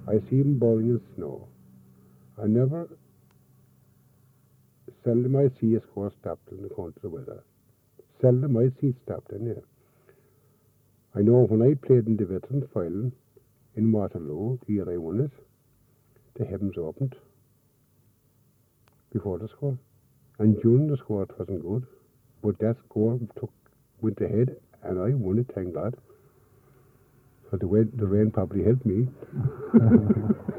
I see them blowing in snow. I never, seldom I see a score stopped in the country the weather. Seldom I see it stopped in here. I know when I played in the veteran final in Waterloo, the year I won it, the heavens opened before the score. And during the score it wasn't good. But that score went ahead and I won it, thank God. So the rain probably helped me.